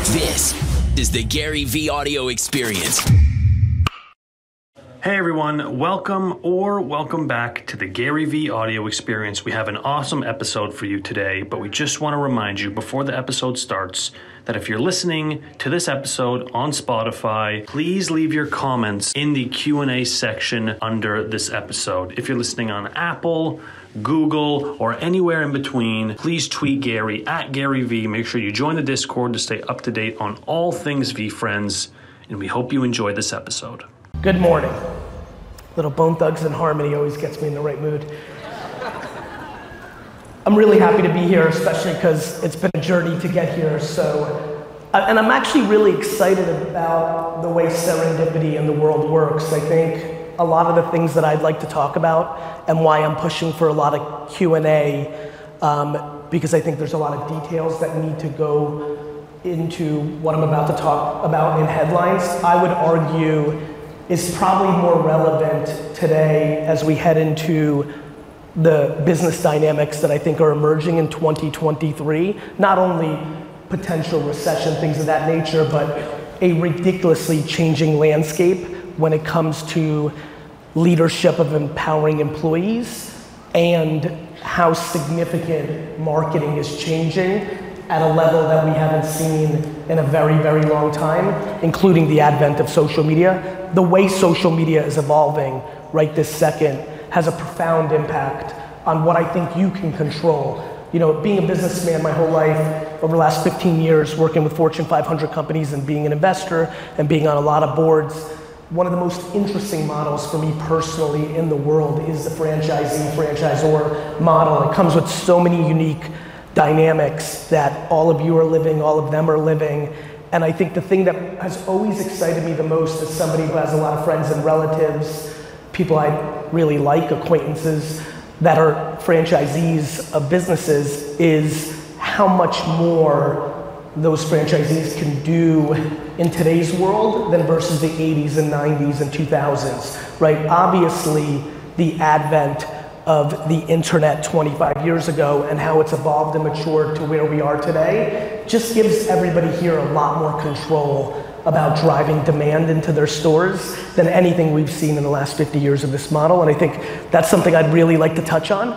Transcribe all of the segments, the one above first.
This is the Gary V Audio Experience. Hey everyone, welcome back to the Gary V Audio Experience. We have an awesome episode for you today, but we just want to remind you before the episode starts that if you're listening to this episode on Spotify, please leave your comments in the Q&A section under this episode. If you're listening on Apple, Google, or anywhere in between, please tweet Gary at Gary V. Make sure you join the Discord to stay up to date on all things V Friends, and we hope you enjoy this episode. Good morning. Little Bone Thugs and Harmony always gets me in the right mood. I'm really happy to be here, especially because it's been a journey to get here. And I'm actually really excited about the way serendipity in the world works. I think a lot of the things that I'd like to talk about and why I'm pushing for a lot of Q&A, because I think there's a lot of details that need to go into what I'm about to talk about in headlines, I would argue is probably more relevant today as we head into the business dynamics that I think are emerging in 2023. Not only potential recession, things of that nature, but a ridiculously changing landscape when it comes to leadership of empowering employees and how significant marketing is changing at a level that we haven't seen in a very, very long time, including the advent of social media. The way social media is evolving right this second has a profound impact on what I think you can control. You know, being a businessman my whole life, over the last 15 years, working with Fortune 500 companies and being an investor and being on a lot of boards, one of the most interesting models for me personally in the world is the franchisee-franchisor model. It comes with so many unique dynamics that all of you are living, all of them are living. And I think the thing that has always excited me the most as somebody who has a lot of friends and relatives, people I really like, acquaintances that are franchisees of businesses, is how much more those franchisees can do in today's world than versus the 80s and 90s and 2000s, right? Obviously, the advent of the internet 25 years ago and how it's evolved and matured to where we are today just gives everybody here a lot more control about driving demand into their stores than anything we've seen in the last 50 years of this model. And I think that's something I'd really like to touch on.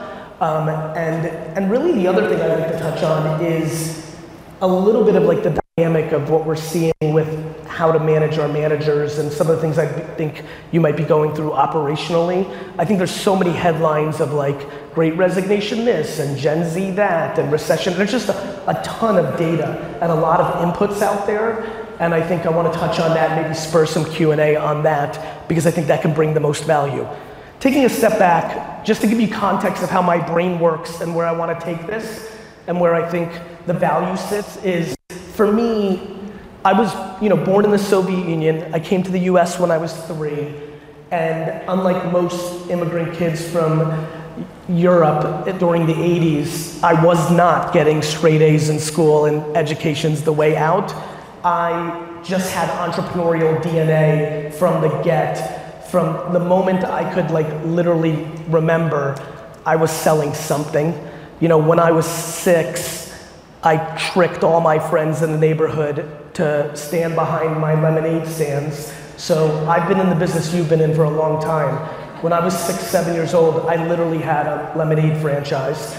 And really the other thing I'd like to touch on is a little bit of like the dynamic of what we're seeing with how to manage our managers and some of the things I think you might be going through operationally. I think there's so many headlines of like great resignation this and Gen Z that and recession. There's just a ton of data and a lot of inputs out there. And I think I want to touch on that, maybe spur some Q&A on that, because I think that can bring the most value. Taking a step back, just to give you context of how my brain works and where I want to take this and where I think the value sits is, for me, I was born in the Soviet Union. I came to the US when I was 3. And unlike most immigrant kids from Europe during the 80s, I was not getting straight A's in school and education's the way out. I just had entrepreneurial DNA from the get. From the moment I could literally remember, I was selling something. When I was 6, I tricked all my friends in the neighborhood to stand behind my lemonade stands. So I've been in the business you've been in for a long time. When I was 6, 7 years old, I literally had a lemonade franchise.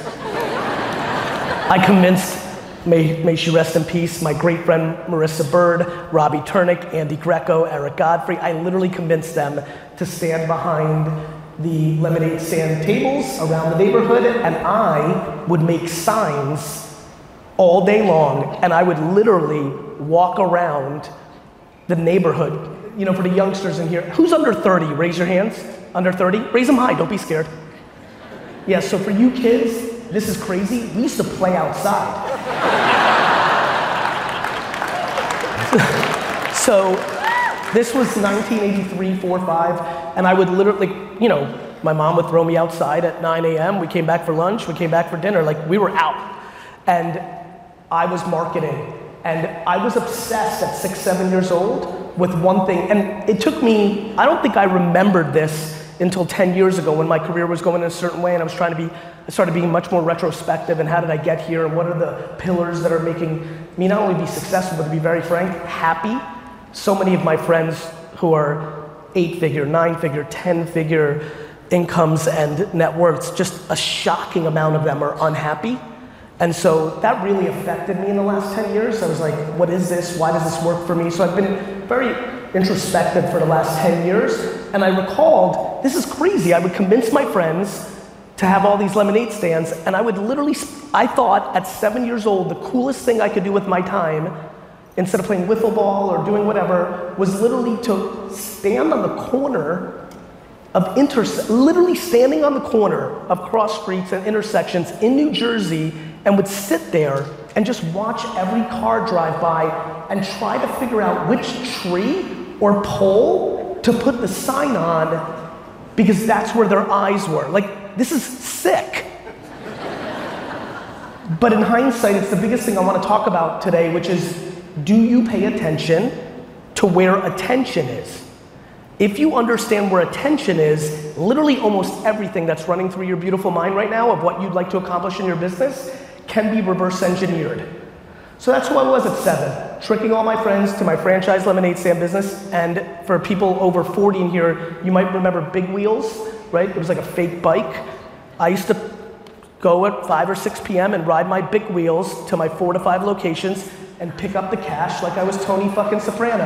I convinced, may she rest in peace, my great friend Marissa Bird, Robbie Turnick, Andy Greco, Eric Godfrey, I literally convinced them to stand behind the lemonade stand tables around the neighborhood, and I would make signs all day long, and I would literally walk around the neighborhood. For the youngsters in here, who's under 30? Raise your hands. Under 30? Raise them high, don't be scared. Yeah, so for you kids, this is crazy. We used to play outside. So this was 1983, 4, 5, and I would literally, my mom would throw me outside at 9 a.m. We came back for lunch, we came back for dinner, we were out. And I was marketing, and I was obsessed at 6, 7 years old with one thing, and it took me, I don't think I remembered this until 10 years ago when my career was going in a certain way and I started being much more retrospective and how did I get here and what are the pillars that are making, me not only be successful, but to be very frank, happy. So many of my friends who are 8-figure, 9-figure, 10-figure incomes and net worths, just a shocking amount of them are unhappy. And so that really affected me in the last 10 years. I was like, what is this? Why does this work for me? So I've been very introspective for the last 10 years. And I recalled, this is crazy. I would convince my friends to have all these lemonade stands, and I would literally, I thought at 7 years old, the coolest thing I could do with my time, instead of playing wiffle ball or doing whatever, was literally to stand on the corner of literally standing on the corner of cross streets and intersections in New Jersey, and would sit there and just watch every car drive by and try to figure out which tree or pole to put the sign on, because that's where their eyes were. Like, this is sick. But in hindsight, it's the biggest thing I want to talk about today, which is, do you pay attention to where attention is? If you understand where attention is, literally almost everything that's running through your beautiful mind right now of what you'd like to accomplish in your business can be reverse engineered. So that's who I was at 7, tricking all my friends to my franchise lemonade stand business. And for people over 40 in here, you might remember Big Wheels, right? It was like a fake bike. I used to go at 5 or 6 p.m. and ride my Big Wheels to my 4 to 5 locations and pick up the cash like I was Tony fucking Soprano.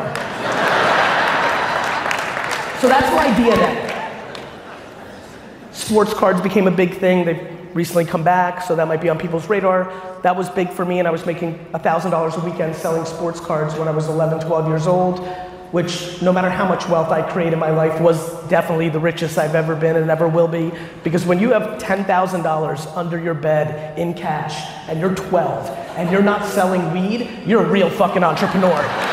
So that's my DNA. Sports cards became a big thing. They've recently come back, so that might be on people's radar. That was big for me, and I was making $1,000 a weekend selling sports cards when I was 11, 12 years old, which no matter how much wealth I create in my life was definitely the richest I've ever been and ever will be. Because when you have $10,000 under your bed in cash, and you're 12, and you're not selling weed, you're a real fucking entrepreneur.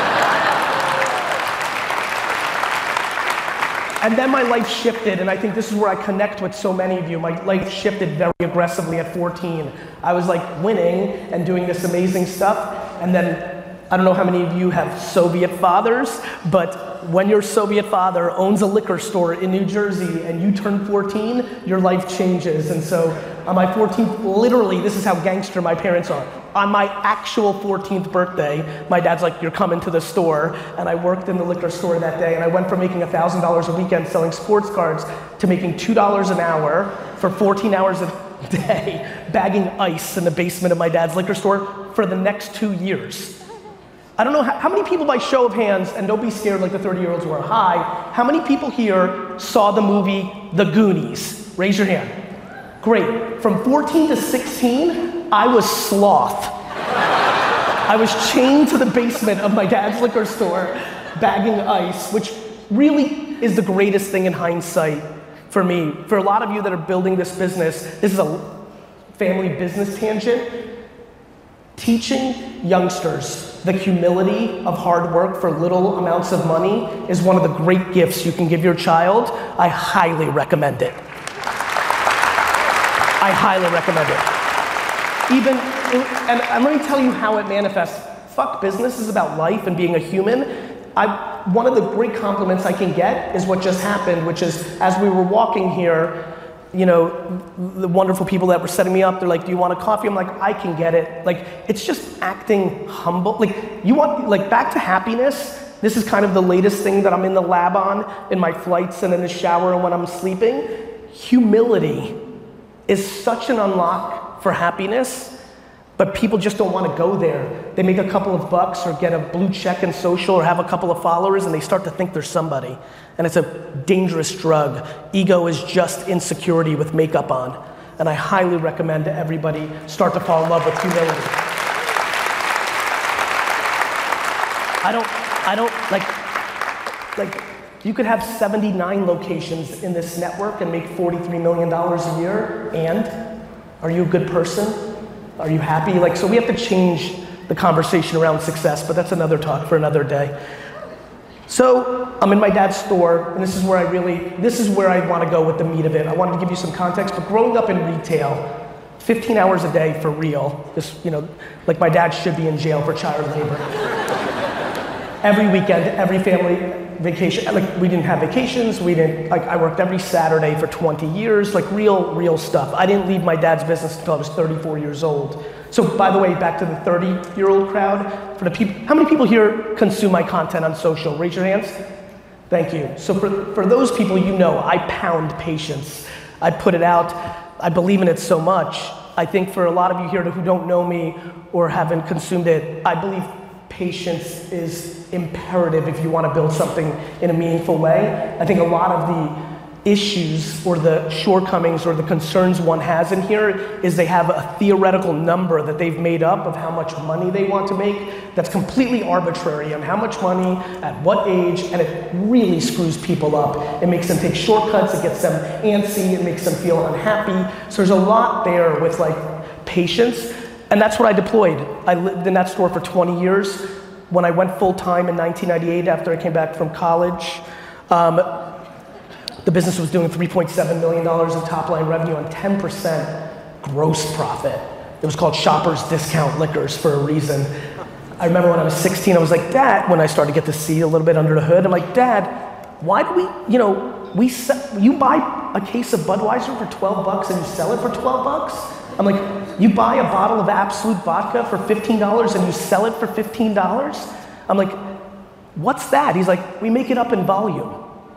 And then my life shifted, and I think this is where I connect with so many of you. My life shifted very aggressively at 14. I was like winning and doing this amazing stuff, and then I don't know how many of you have Soviet fathers, but when your Soviet father owns a liquor store in New Jersey and you turn 14, your life changes. And so on my 14th, literally, this is how gangster my parents are. On my actual 14th birthday, my dad's like, you're coming to the store. And I worked in the liquor store that day, and I went from making $1,000 a weekend selling sports cards to making $2 an hour for 14 hours a day, bagging ice in the basement of my dad's liquor store for the next 2 years. I don't know how many people, by show of hands, and don't be scared like the 30-year-olds were, how many people here saw the movie The Goonies? Raise your hand. Great. From 14 to 16, I was sloth. I was chained to the basement of my dad's liquor store, bagging ice, which really is the greatest thing in hindsight for me. For a lot of you that are building this business, this is a family business tangent. Teaching youngsters the humility of hard work for little amounts of money is one of the great gifts you can give your child. I highly recommend it. I highly recommend it. And let me tell you how it manifests. Fuck business is about life and being a human. One of the great compliments I can get is what just happened, which is as we were walking here, you know, the wonderful people that were setting me up, they're like, do you want a coffee? I'm like, I can get it. Like, it's just acting humble. Like, you want, like, back to happiness. This is kind of the latest thing that I'm in the lab on in my flights and in the shower and when I'm sleeping. Humility is such an unlock for happiness, but people just don't want to go there. They make a couple of bucks or get a blue check in social or have a couple of followers and they start to think they're somebody. And it's a dangerous drug. Ego is just insecurity with makeup on. And I highly recommend to everybody start to fall in love with humility. I don't like you could have 79 locations in this network and make $43 million a year, and are you a good person? Are you happy? Like, so we have to change the conversation around success, but that's another talk for another day. So I'm in my dad's store, and this is where I want to go with the meat of it. I wanted to give you some context, but growing up in retail, 15 hours a day for real, just, you know, like my dad should be in jail for child labor. Every weekend, every family vacation, like we didn't have vacations, I worked every Saturday for 20 years, like real stuff. I didn't leave my dad's business until I was 34 years old. So by the way, back to the 30-year-old crowd, for the people, how many people here consume my content on social? Raise your hands. Thank you. So for those people, you know, I pound patience. I put it out. I believe in it so much. I think for a lot of you here who don't know me or haven't consumed it, I believe patience is imperative if you want to build something in a meaningful way. I think a lot of the issues or the shortcomings or the concerns one has in here is they have a theoretical number that they've made up of how much money they want to make that's completely arbitrary on how much money, at what age, and it really screws people up. It makes them take shortcuts, it gets them antsy, it makes them feel unhappy. So there's a lot there with like patience, and that's what I deployed. I lived in that store for 20 years. When I went full-time in 1998 after I came back from college, the business was doing $3.7 million in top line revenue on 10% gross profit. It was called Shoppers Discount Liquors for a reason. I remember when I was 16, I was like, Dad, when I started to get to see a little bit under the hood, I'm like, Dad, why do you buy a case of Budweiser for 12 bucks and you sell it for 12 bucks? I'm like, you buy a bottle of Absolut vodka for $15 and you sell it for $15? I'm like, what's that? He's like, we make it up in volume.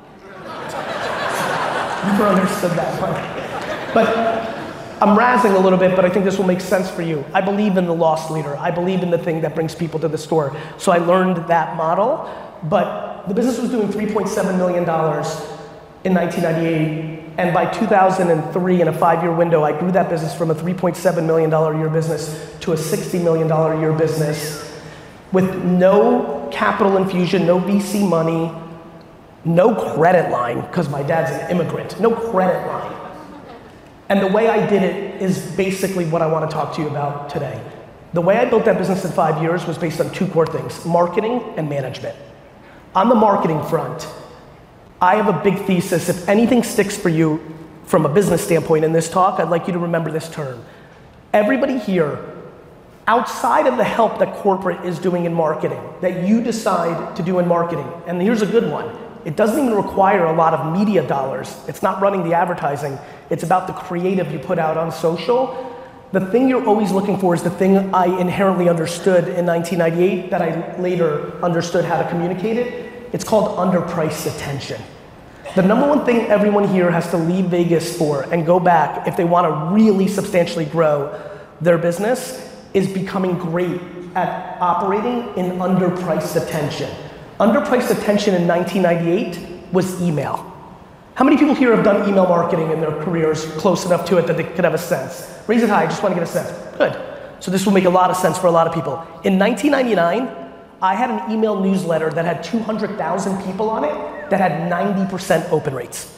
Never understood that one. But I'm razzing a little bit, but I think this will make sense for you. I believe in the loss leader. I believe in the thing that brings people to the store. So I learned that model, but the business was doing $3.7 million in 1998. And by 2003, in a 5-year window, I grew that business from a $3.7 million a year business to a $60 million a year business with no capital infusion, no VC money, no credit line, because my dad's an immigrant, no credit line. And the way I did it is basically what I want to talk to you about today. The way I built that business in 5 years was based on 2 core things, marketing and management. On the marketing front, I have a big thesis. If anything sticks for you from a business standpoint in this talk, I'd like you to remember this term. Everybody here, outside of the help that corporate is doing in marketing, that you decide to do in marketing, and here's a good one, it doesn't even require a lot of media dollars. It's not running the advertising. It's about the creative you put out on social. The thing you're always looking for is the thing I inherently understood in 1998 that I later understood how to communicate it. It's called underpriced attention. The number one thing everyone here has to leave Vegas for and go back if they want to really substantially grow their business is becoming great at operating in underpriced attention. Underpriced attention in 1998 was email. How many people here have done email marketing in their careers close enough to it that they could have a sense? Raise it high, I just want to get a sense. Good. So this will make a lot of sense for a lot of people. In 1999, I had an email newsletter that had 200,000 people on it that had 90% open rates.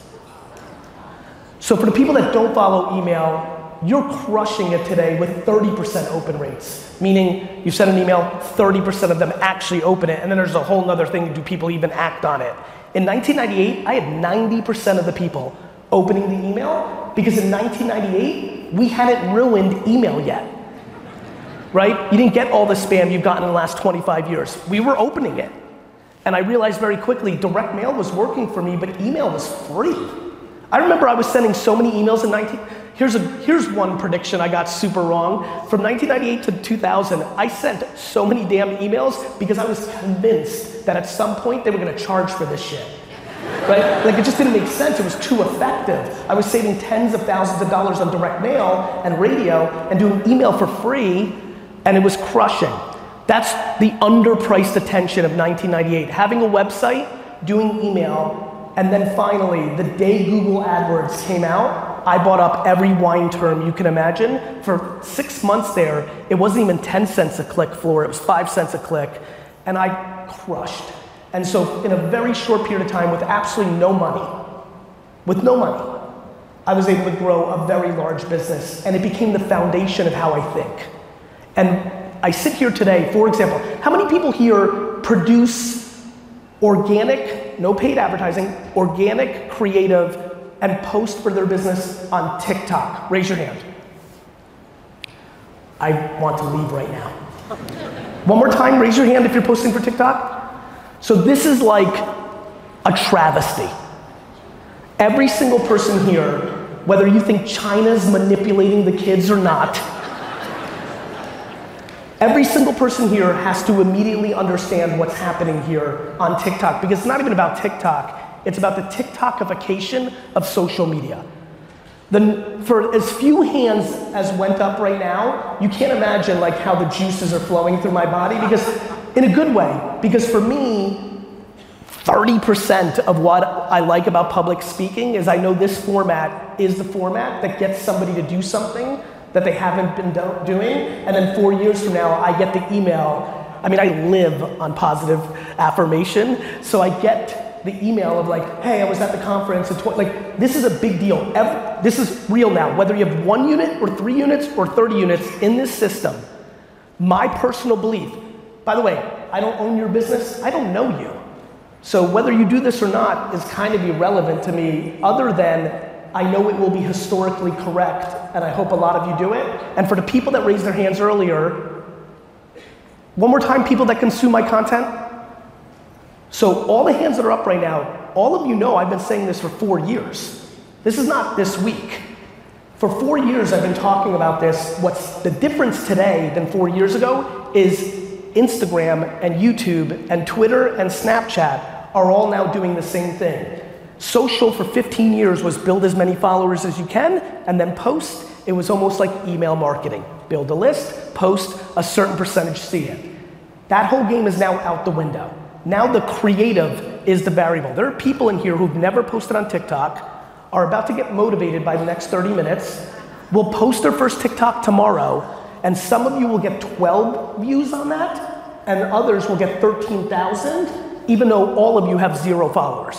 So for the people that don't follow email, you're crushing it today with 30% open rates. Meaning you send an email, 30% of them actually open it, and then there's a whole nother thing, do people even act on it? In 1998, I had 90% of the people opening the email because in 1998, we hadn't ruined email yet. Right? You didn't get all the spam you've gotten in the last 25 years. We were opening it. And I realized very quickly, direct mail was working for me, but email was free. I remember I was sending so many emails in here's one prediction I got super wrong. From 1998 to 2000, I sent so many damn emails because I was convinced that at some point they were gonna charge for this shit. Right? Like it just didn't make sense, it was too effective. I was saving tens of thousands of dollars on direct mail and radio and doing email for free, and it was crushing. That's the underpriced attention of 1998. Having a website, doing email, and then finally, the day Google AdWords came out, I bought up every wine term you can imagine. For 6 months there, it wasn't even 10 cents a click floor, it was 5 cents a click, and I crushed. And so in a very short period of time with absolutely no money, I was able to grow a very large business, and it became the foundation of how I think. And I sit here today, for example, how many people here produce organic, no paid advertising, organic, creative, and post for their business on TikTok? Raise your hand. I want to leave right now. One more time, raise your hand if you're posting for TikTok. So this is like a travesty. Every single person here, whether you think China's manipulating the kids or not, Every single person here has to immediately understand what's happening here on TikTok, because it's not even about TikTok, it's about the TikTokification of social media. For as few hands as went up right now, you can't imagine like how the juices are flowing through my body, because in a good way, because for me, 30% of what I like about public speaking is I know this format is the format that gets somebody to do something that they haven't been doing, and then 4 years from now, I get the email. I mean, I live on positive affirmation, so I get the email of like, hey, I was at the conference, like, this is a big deal. This is real now, whether you have 1 unit or 3 units or 30 units in this system. My personal belief, by the way, I don't own your business, I don't know you. So whether you do this or not is kind of irrelevant to me, other than I know it will be historically correct, and I hope a lot of you do it. And for the people that raised their hands earlier, one more time, people that consume my content. So all the hands that are up right now, all of you know I've been saying this for 4 years. This is not this week. For 4 years I've been talking about this. What's the difference today than 4 years ago is Instagram and YouTube and Twitter and Snapchat are all now doing the same thing. Social for 15 years was build as many followers as you can and then post. It was almost like email marketing. Build a list, post, a certain percentage see it. That whole game is now out the window. Now the creative is the variable. There are people in here who've never posted on TikTok, are about to get motivated by the next 30 minutes, will post their first TikTok tomorrow, and some of you will get 12 views on that, and others will get 13,000, even though all of you have 0 followers.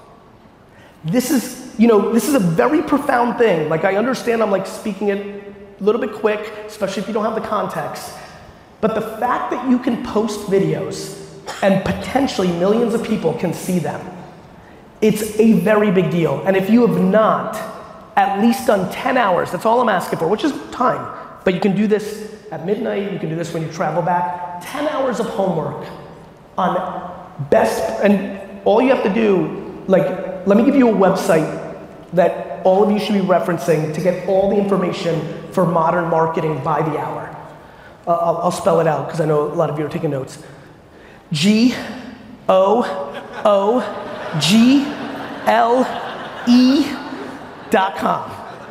This is a very profound thing. Like, I understand I'm like speaking it a little bit quick, especially if you don't have the context. But the fact that you can post videos and potentially millions of people can see them, it's a very big deal. And if you have not at least done 10 hours, that's all I'm asking for, which is time. But you can do this at midnight, you can do this when you travel back. 10 hours of homework on best, and all you have to do, like, let me give you a website that all of you should be referencing to get all the information for modern marketing by the hour. I'll spell it out because I know a lot of you are taking notes. GOOGLE.com.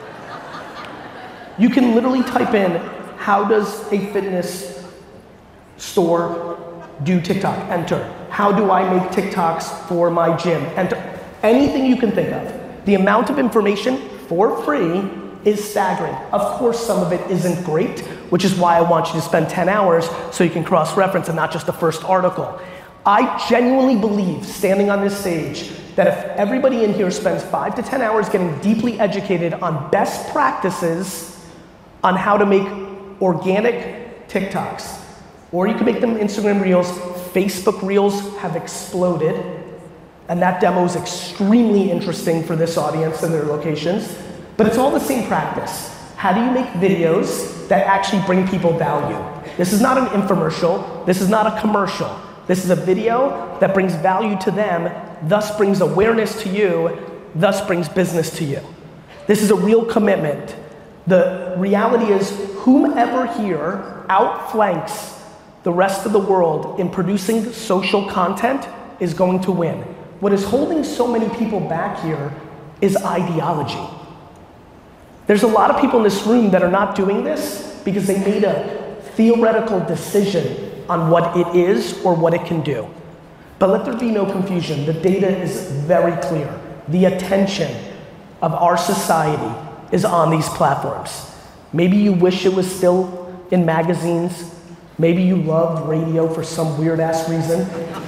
You can literally type in, how does a fitness store do TikTok? Enter. How do I make TikToks for my gym? Enter. Anything you can think of. The amount of information for free is staggering. Of course, some of it isn't great, which is why I want you to spend 10 hours so you can cross-reference and not just the first article. I genuinely believe, standing on this stage, that if everybody in here spends 5 to 10 hours getting deeply educated on best practices on how to make organic TikToks, or you can make them Instagram Reels. Facebook Reels have exploded. And that demo is extremely interesting for this audience and their locations. But it's all the same practice. How do you make videos that actually bring people value? This is not an infomercial. This is not a commercial. This is a video that brings value to them, thus brings awareness to you, thus brings business to you. This is a real commitment. The reality is, whomever here outflanks the rest of the world in producing social content is going to win. What is holding so many people back here is ideology. There's a lot of people in this room that are not doing this because they made a theoretical decision on what it is or what it can do. But let there be no confusion. The data is very clear. The attention of our society is on these platforms. Maybe you wish it was still in magazines. Maybe you loved radio for some weird ass reason.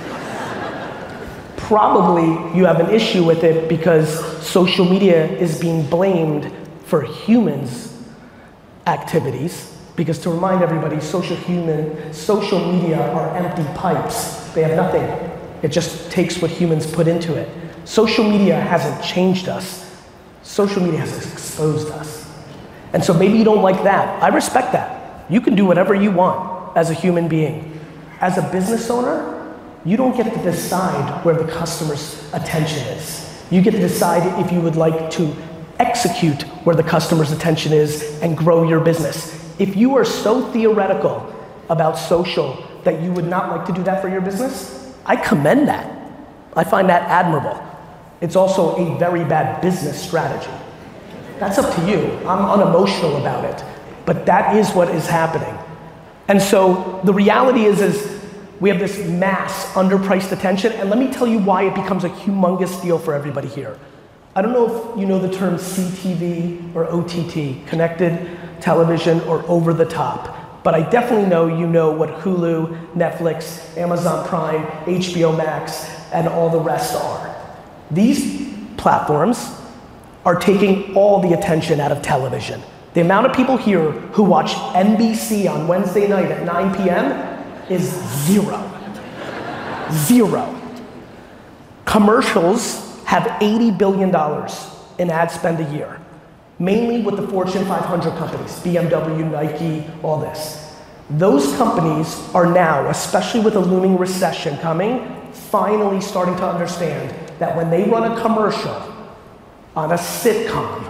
Probably you have an issue with it because social media is being blamed for humans' activities. Because to remind everybody, social media are empty pipes. They have nothing. It just takes what humans put into it. Social media hasn't changed us. Social media has exposed us. And so maybe you don't like that. I respect that. You can do whatever you want as a human being. As a business owner, you don't get to decide where the customer's attention is. You get to decide if you would like to execute where the customer's attention is and grow your business. If you are so theoretical about social that you would not like to do that for your business, I commend that. I find that admirable. It's also a very bad business strategy. That's up to you. I'm unemotional about it, but that is what is happening. And so the reality is we have this mass underpriced attention, and let me tell you why it becomes a humongous deal for everybody here. I don't know if you know the term CTV or OTT, connected television or over the top, but I definitely know you know what Hulu, Netflix, Amazon Prime, HBO Max, and all the rest are. These platforms are taking all the attention out of television. The amount of people here who watch NBC on Wednesday night at 9 p.m. is zero. Zero. Commercials have $80 billion in ad spend a year, mainly with the Fortune 500 companies, BMW, Nike, all this. Those companies are now, especially with a looming recession coming, finally starting to understand that when they run a commercial on a sitcom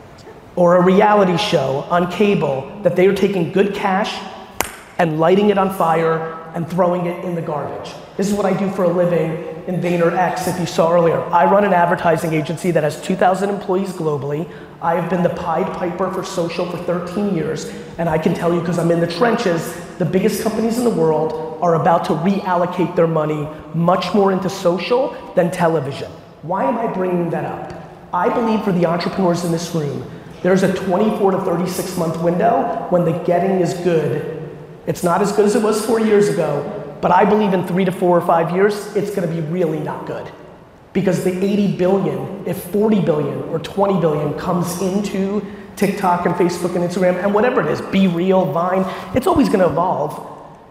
or a reality show on cable, that they are taking good cash and lighting it on fire and throwing it in the garbage. This is what I do for a living in VaynerX, if you saw earlier. I run an advertising agency that has 2,000 employees globally. I have been the Pied Piper for social for 13 years, and I can tell you, because I'm in the trenches, the biggest companies in the world are about to reallocate their money much more into social than television. Why am I bringing that up? I believe for the entrepreneurs in this room, there's a 24 to 36 month window when the getting is good. It's not as good as it was 4 years ago, but I believe in 3 to 4 or 5 years, it's gonna be really not good. Because the 80 billion, if 40 billion or 20 billion comes into TikTok and Facebook and Instagram and whatever it is, Be Real, Vine, it's always gonna evolve.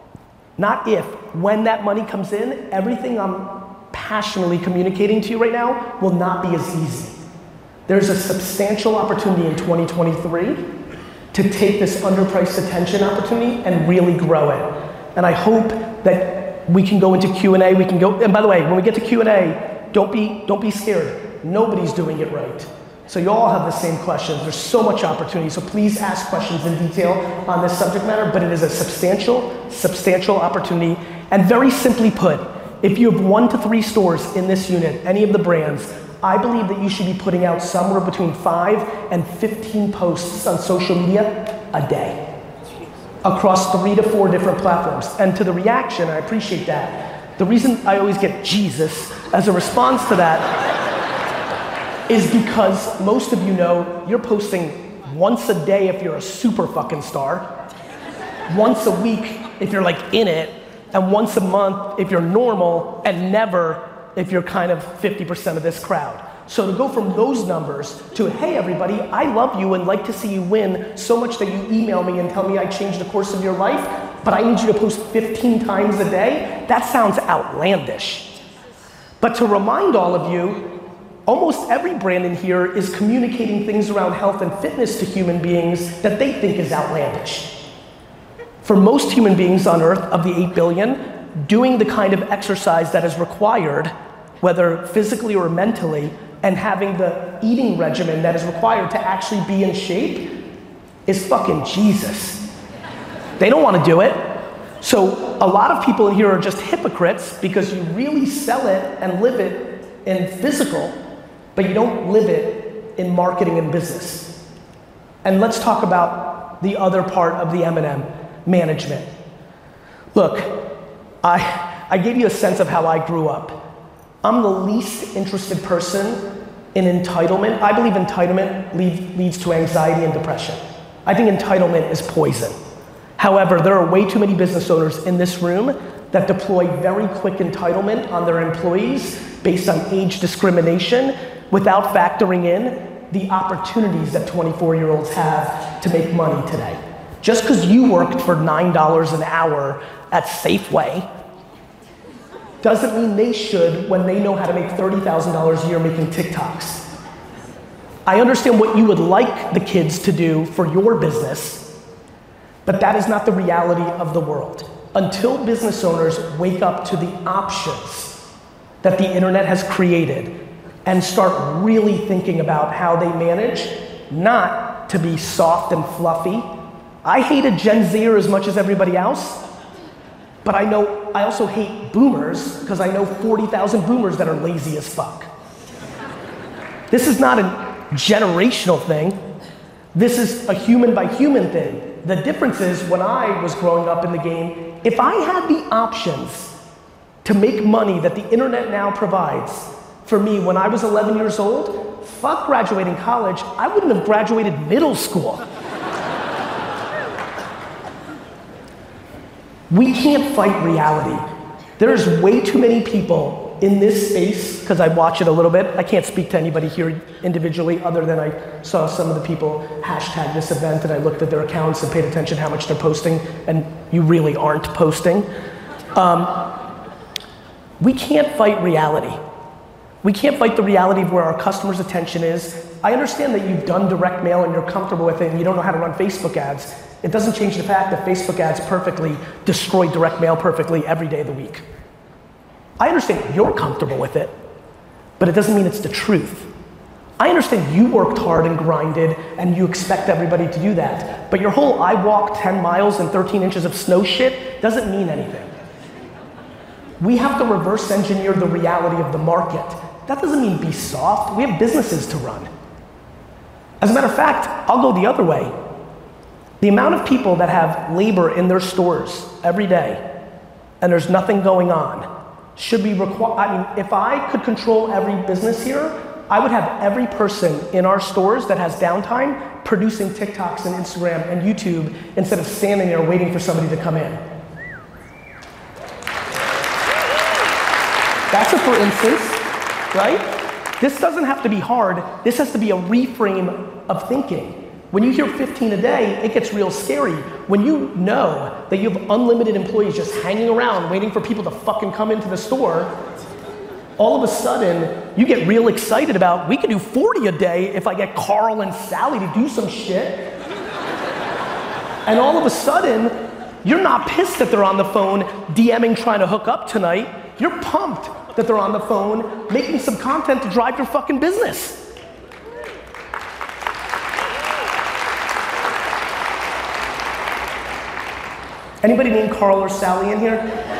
Not if. When that money comes in, everything I'm passionately communicating to you right now will not be as easy. There's a substantial opportunity in 2023 to take this underpriced attention opportunity and really grow it. And I hope that we can go into Q&A, we can go, and by the way, when we get to Q&A, don't be scared. Nobody's doing it right. So you all have the same questions. There's so much opportunity, so please ask questions in detail on this subject matter, but it is a substantial opportunity. And very simply put, if you have 1 to 3 stores in this unit, any of the brands, I believe that you should be putting out somewhere between 5 and 15 posts on social media a day across 3 to 4 different platforms. And to the reaction, I appreciate that. The reason I always get Jesus as a response to that is because most of you know you're posting once a day if you're a super fucking star, once a week if you're like in it, and once a month if you're normal, and never if you're kind of 50% of this crowd. So to go from those numbers to, hey everybody, I love you and like to see you win so much that you email me and tell me I changed the course of your life, but I need you to post 15 times a day, that sounds outlandish. But to remind all of you, almost every brand in here is communicating things around health and fitness to human beings that they think is outlandish. For most human beings on earth, of the 8 billion, doing the kind of exercise that is required, whether physically or mentally, and having the eating regimen that is required to actually be in shape is fucking Jesus. They don't want to do it. So a lot of people in here are just hypocrites because you really sell it and live it in physical, but you don't live it in marketing and business. And let's talk about the other part of the M&M, management. Look, I gave you a sense of how I grew up. I'm the least interested person in entitlement. I believe entitlement leads to anxiety and depression. I think entitlement is poison. However, there are way too many business owners in this room that deploy very quick entitlement on their employees based on age discrimination without factoring in the opportunities that 24-year-olds have to make money today. Just because you worked for $9 an hour at Safeway doesn't mean they should when they know how to make $30,000 a year making TikToks. I understand what you would like the kids to do for your business, but that is not the reality of the world. Until business owners wake up to the options that the internet has created and start really thinking about how they manage, not to be soft and fluffy. I hated Gen Zer as much as everybody else, But I also hate boomers because I know 40,000 boomers that are lazy as fuck. This is not a generational thing. This is a human by human thing. The difference is when I was growing up in the game, if I had the options to make money that the internet now provides for me when I was 11 years old, fuck graduating college, I wouldn't have graduated middle school. We can't fight reality. There's way too many people in this space, because I watch it a little bit. I can't speak to anybody here individually other than I saw some of the people hashtag this event and I looked at their accounts and paid attention to how much they're posting, and you really aren't posting. We can't fight reality. We can't fight the reality of where our customer's attention is. I understand that you've done direct mail and you're comfortable with it and you don't know how to run Facebook ads. It doesn't change the fact that Facebook ads perfectly destroy direct mail perfectly every day of the week. I understand you're comfortable with it, but it doesn't mean it's the truth. I understand you worked hard and grinded and you expect everybody to do that, but your whole I walked 10 miles and 13 inches of snow shit doesn't mean anything. We have to reverse engineer the reality of the market. That doesn't mean be soft. We have businesses to run. As a matter of fact, I'll go the other way. The amount of people that have labor in their stores every day and there's nothing going on should be required. I mean, if I could control every business here, I would have every person in our stores that has downtime producing TikToks and Instagram and YouTube instead of standing there waiting for somebody to come in. That's a for instance, right? This doesn't have to be hard. This has to be a reframe of thinking. When you hear 15 a day, it gets real scary. When you know that you have unlimited employees just hanging around waiting for people to fucking come into the store, all of a sudden, you get real excited about, we could do 40 a day if I get Carl and Sally to do some shit. And all of a sudden, you're not pissed that they're on the phone DMing trying to hook up tonight. You're pumped that they're on the phone making some content to drive your fucking business. Anybody named Carl or Sally in here?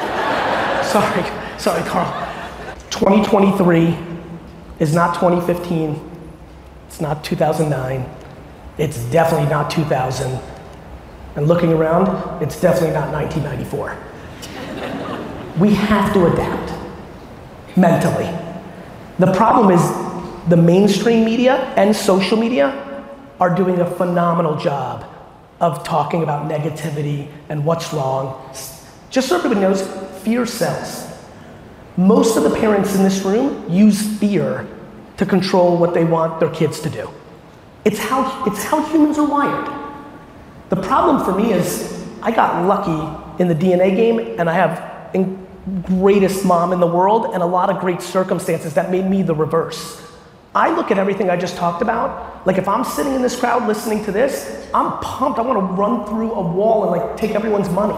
Sorry, Carl. 2023 is not 2015. It's not 2009. It's definitely not 2000. And looking around, it's definitely not 1994. We have to adapt mentally. The problem is the mainstream media and social media are doing a phenomenal job of talking about negativity and what's wrong. Just so everybody knows, fear sells. Most of the parents in this room use fear to control what they want their kids to do. It's how humans are wired. The problem for me is I got lucky in the DNA game and I have the greatest mom in the world and a lot of great circumstances that made me the reverse. I look at everything I just talked about, like if I'm sitting in this crowd listening to this, I'm pumped. I want to run through a wall and like take everyone's money.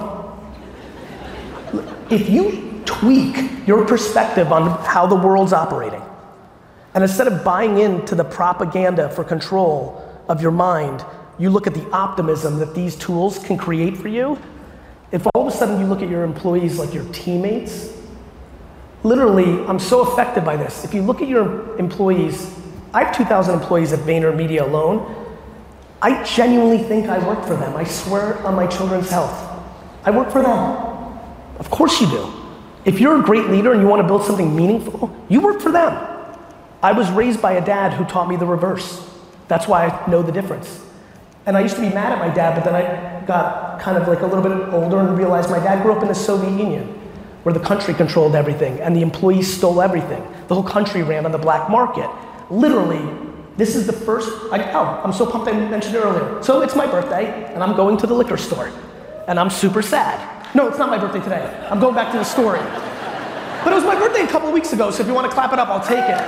If you tweak your perspective on how the world's operating, and instead of buying into the propaganda for control of your mind, you look at the optimism that these tools can create for you. If all of a sudden you look at your employees like your teammates, literally, I'm so affected by this. If you look at your employees, I have 2,000 employees at VaynerMedia alone. I genuinely think I work for them. I swear on my children's health. I work for them. Of course you do. If you're a great leader and you want to build something meaningful, you work for them. I was raised by a dad who taught me the reverse. That's why I know the difference. And I used to be mad at my dad, but then I got kind of like a little bit older and realized my dad grew up in the Soviet Union, where the country controlled everything and the employees stole everything. The whole country ran on the black market. Literally, this is the first, I'm so pumped I mentioned it earlier. So it's my birthday and I'm going to the liquor store and I'm super sad. No, it's not my birthday today. I'm going back to the story. But it was my birthday a couple of weeks ago, so if you want to clap it up, I'll take it.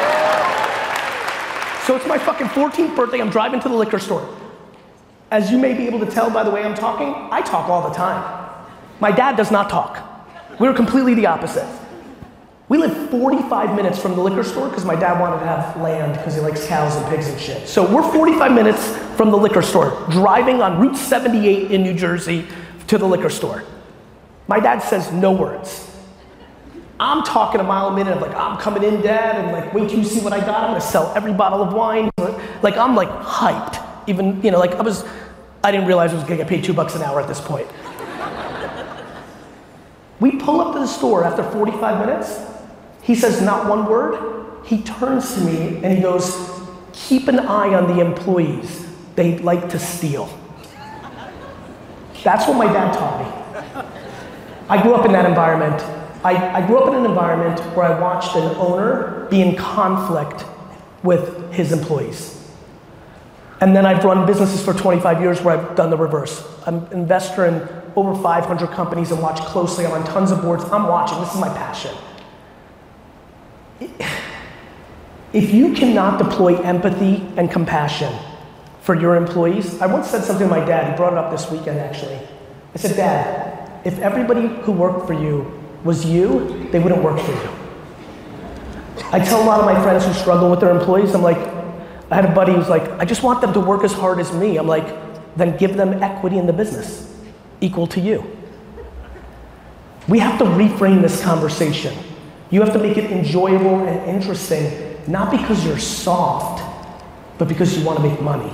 So it's my fucking 14th birthday, I'm driving to the liquor store. As you may be able to tell by the way I'm talking, I talk all the time. My dad does not talk. We're completely the opposite. We live 45 minutes from the liquor store because my dad wanted to have land because he likes cows and pigs and shit. So we're 45 minutes from the liquor store, driving on Route 78 in New Jersey to the liquor store. My dad says no words. I'm talking a mile a minute, I'm like, I'm coming in, Dad, and like, wait till you see what I got, I'm gonna sell every bottle of wine. Like, I'm like hyped. Even, you know, like I didn't realize I was gonna get paid $2 an hour at this point. We pull up to the store after 45 minutes. He says not one word. He turns to me and he goes, keep an eye on the employees. They like to steal. That's what my dad taught me. I grew up in that environment. I grew up in an environment where I watched an owner be in conflict with his employees. And then I've run businesses for 25 years where I've done the reverse. I'm an investor in over 500 companies and watch closely. I'm on tons of boards. I'm watching. This is my passion. If you cannot deploy empathy and compassion for your employees, I once said something to my dad. He brought it up this weekend, actually. I said, Dad, if everybody who worked for you was you, they wouldn't work for you. I tell a lot of my friends who struggle with their employees, I'm like, I had a buddy who's like, I just want them to work as hard as me. I'm like, then give them equity in the business, equal to you. We have to reframe this conversation. You have to make it enjoyable and interesting, not because you're soft, but because you want to make money.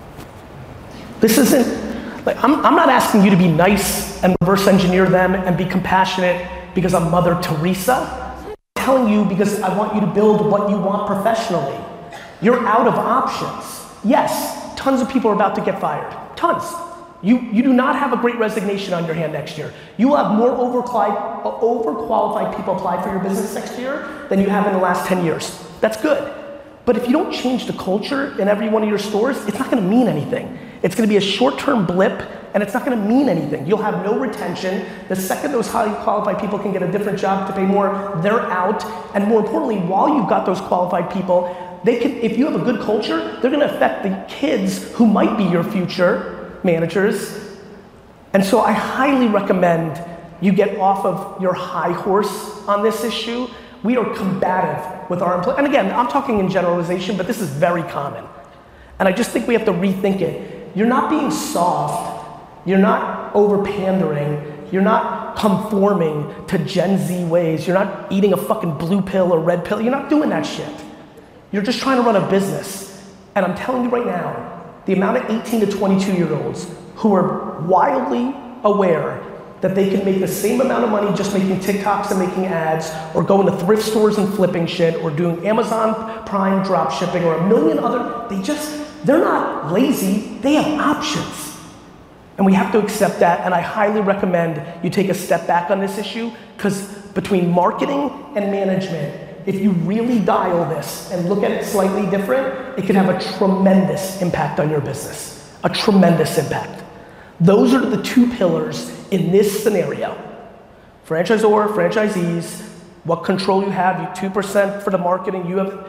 This isn't, like, I'm not asking you to be nice and reverse engineer them and be compassionate because I'm Mother Teresa. I'm telling you because I want you to build what you want professionally. You're out of options. Yes, tons of people are about to get fired. Tons. You do not have a great resignation on your hand next year. You will have more overqualified people apply for your business next year than you have in the last 10 years. That's good. But if you don't change the culture in every one of your stores, it's not gonna mean anything. It's gonna be a short-term blip and it's not gonna mean anything. You'll have no retention. The second those highly qualified people can get a different job to pay more, they're out. And more importantly, while you've got those qualified people, they can, if you have a good culture, they're gonna affect the kids who might be your future managers. And so I highly recommend you get off of your high horse on this issue. We are combative with our employees. And again, I'm talking in generalization, but this is very common. And I just think we have to rethink it. You're not being soft. You're not over-pandering. You're not conforming to Gen Z ways. You're not eating a fucking blue pill or red pill. You're not doing that shit. You're just trying to run a business. And I'm telling you right now, the amount of 18 to 22-year-olds who are wildly aware that they can make the same amount of money just making TikToks and making ads, or going to thrift stores and flipping shit, or doing Amazon Prime drop shipping, or a million other, they're not lazy, they have options. And we have to accept that, and I highly recommend you take a step back on this issue, because between marketing and management, if you really dial this and look at it slightly different, it can have a tremendous impact on your business. A tremendous impact. Those are the two pillars in this scenario. Franchisor, franchisees, what control you have, you 2% for the marketing,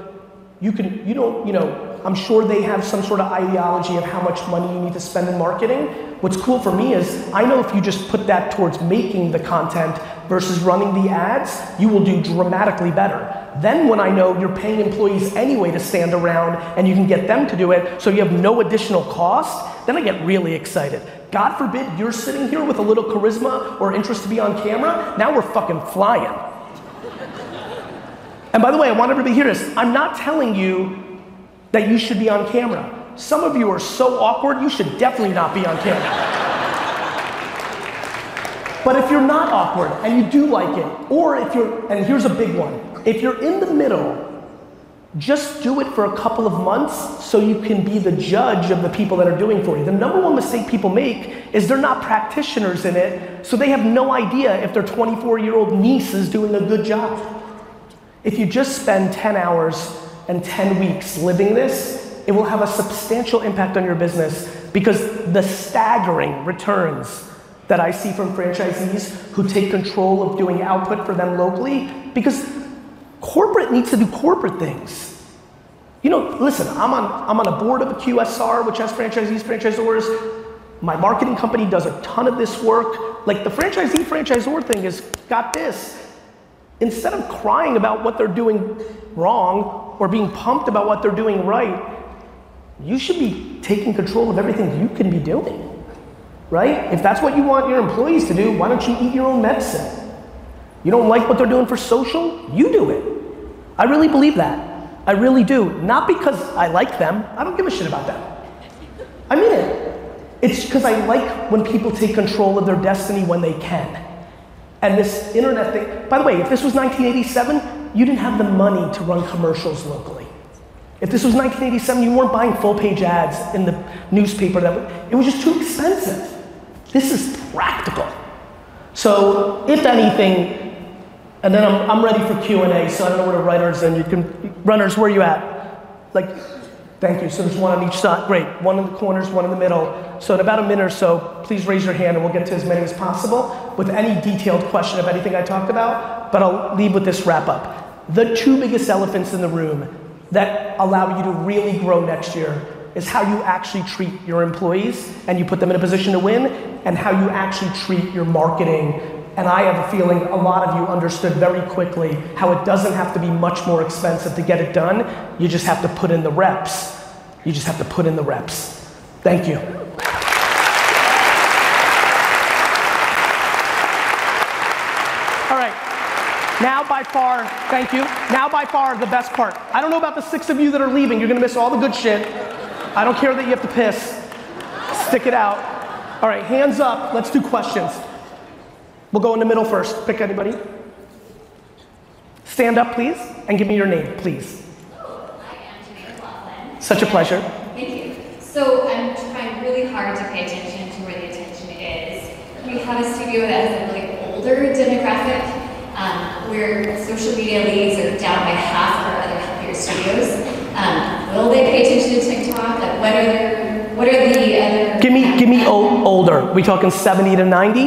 I'm sure they have some sort of ideology of how much money you need to spend in marketing. What's cool for me is, I know if you just put that towards making the content versus running the ads, you will do dramatically better. Then when I know you're paying employees anyway to stand around and you can get them to do it so you have no additional cost, then I get really excited. God forbid you're sitting here with a little charisma or interest to be on camera, now we're fucking flying. And by the way, I want everybody to hear this. I'm not telling you that you should be on camera. Some of you are so awkward, you should definitely not be on camera. But if you're not awkward and you do like it, or if you're, and here's a big one, if you're in the middle, just do it for a couple of months so you can be the judge of the people that are doing for you. The number one mistake people make is they're not practitioners in it, so they have no idea if their 24-year-old niece is doing a good job. If you just spend 10 hours and 10 weeks living this, it will have a substantial impact on your business, because the staggering returns that I see from franchisees who take control of doing output for them locally, because corporate needs to do corporate things. You know, listen, I'm on a board of a QSR, which has franchisees, franchisors. My marketing company does a ton of this work. Like, the franchisee-franchisor thing has got this. Instead of crying about what they're doing wrong or being pumped about what they're doing right, you should be taking control of everything you can be doing. right? If that's what you want your employees to do, why don't you eat your own medicine? You don't like what they're doing for social? You do it. I really believe that. I really do. Not because I like them. I don't give a shit about them. I mean it. It's because I like when people take control of their destiny when they can. And this internet thing, by the way, if this was 1987, you didn't have the money to run commercials locally. If this was 1987, you weren't buying full page ads in the newspaper. It was just too expensive. This is practical. So if anything, and then I'm ready for Q&A, so I don't know where the writers and runners, where are you at? Like, thank you. So there's one on each side. Great. One in the corners, one in the middle. So in about a minute or so, please raise your hand and we'll get to as many as possible with any detailed question of anything I talked about, but I'll leave with this wrap up. The two biggest elephants in the room that allow you to really grow next year is how you actually treat your employees and you put them in a position to win, and how you actually treat your marketing. And I have a feeling a lot of you understood very quickly how it doesn't have to be much more expensive to get it done. You just have to put in the reps. You just have to put in the reps. Thank you. All right. Now by far, thank you. Now by far the best part. I don't know about the 6 of you that are leaving. You're gonna miss all the good shit. I don't care that you have to piss. Stick it out. All right, hands up. Let's do questions. We'll go in the middle first. Pick anybody. Stand up, please, and give me your name, please. I am Janine McLaughlin. Such a pleasure. Thank you. So I'm trying really hard to pay attention to where the attention is. We have a studio that has a really older demographic, where social media leads are down by half of our other healthier studios. Will they pay attention to TikTok? Like, what are the other? Give me older. We talking 70 to 90?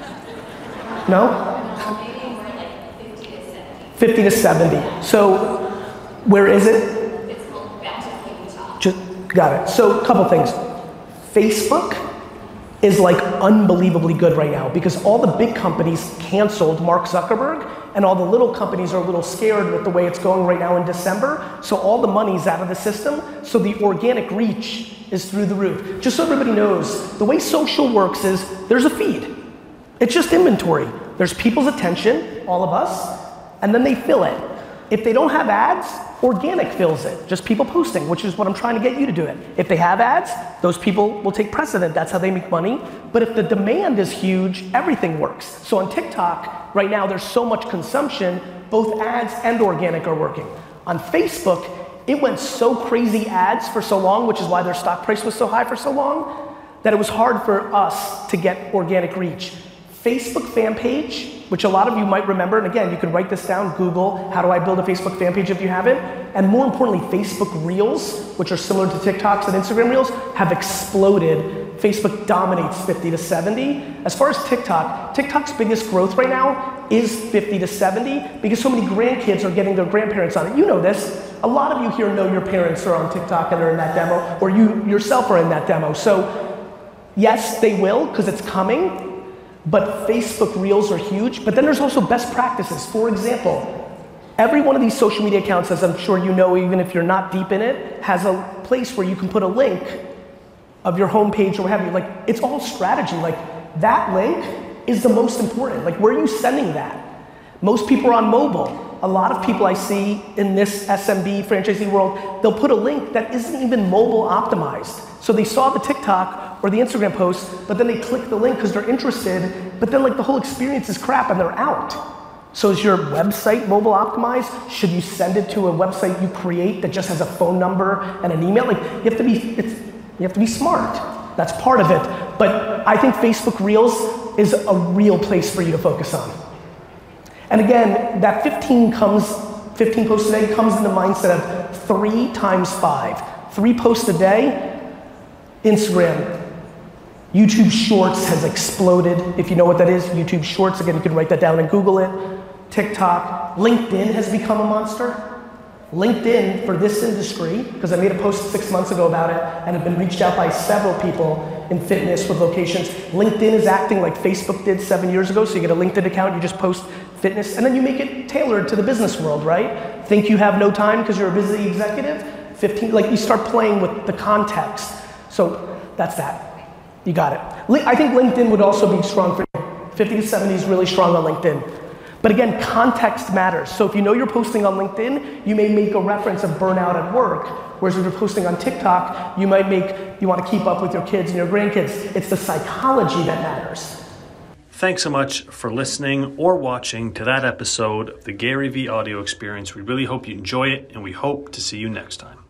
No? Maybe more like 50 to 70. 50 to 70. So, where is it? It's called Bountiful Utah. Just got it. So, a couple things. Facebook is like unbelievably good right now because all the big companies canceled Mark Zuckerberg, and all the little companies are a little scared with the way it's going right now in December. So all the money's out of the system. So the organic reach is through the roof. Just so everybody knows, the way social works is there's a feed. It's just inventory. There's people's attention, all of us, and then they fill it. If they don't have ads, organic fills it. Just people posting, which is what I'm trying to get you to do it. If they have ads, those people will take precedent. That's how they make money. But if the demand is huge, everything works. So on TikTok, right now there's so much consumption, both ads and organic are working. On Facebook, it went so crazy ads for so long, which is why their stock price was so high for so long, that it was hard for us to get organic reach. Facebook fan page, which a lot of you might remember, and again, you can write this down, Google, how do I build a Facebook fan page if you haven't, and more importantly, Facebook Reels, which are similar to TikToks and Instagram Reels, have exploded. Facebook dominates 50 to 70. As far as TikTok's biggest growth right now is 50 to 70 because so many grandkids are getting their grandparents on it. You know this. A lot of you here know your parents are on TikTok and are in that demo, or you yourself are in that demo. So yes, they will, because it's coming. But Facebook Reels are huge, but then there's also best practices. For example, every one of these social media accounts, as I'm sure you know, even if you're not deep in it, has a place where you can put a link of your homepage or what have you. Like, it's all strategy. Like, that link is the most important. Like, where are you sending that? Most people are on mobile. A lot of people I see in this SMB franchisee world, they'll put a link that isn't even mobile optimized. So they saw the TikTok or the Instagram post, but then they click the link because they're interested, but then like the whole experience is crap and they're out. So is your website mobile optimized? Should you send it to a website you create that just has a phone number and an email? Like, you have to be smart. That's part of it. But I think Facebook Reels is a real place for you to focus on. And again, that 15 posts a day comes in the mindset of 3 times 5. 3 posts a day. Instagram, YouTube Shorts has exploded. If you know what that is, YouTube Shorts, again, you can write that down and Google it. TikTok, LinkedIn has become a monster. LinkedIn, for this industry, because I made a post 6 months ago about it and have been reached out by several people in fitness with locations. LinkedIn is acting like Facebook did 7 years ago, so you get a LinkedIn account, you just post fitness, and then you make it tailored to the business world, right? Think you have no time because you're a busy executive? 15, like you start playing with the context. So that's that. You got it. I think LinkedIn would also be strong for you. 50 to 70 is really strong on LinkedIn. But again, context matters. So if you know you're posting on LinkedIn, you may make a reference of burnout at work. Whereas if you're posting on TikTok, you might you want to keep up with your kids and your grandkids. It's the psychology that matters. Thanks so much for listening or watching to that episode of the Gary V Audio Experience. We really hope you enjoy it, and we hope to see you next time.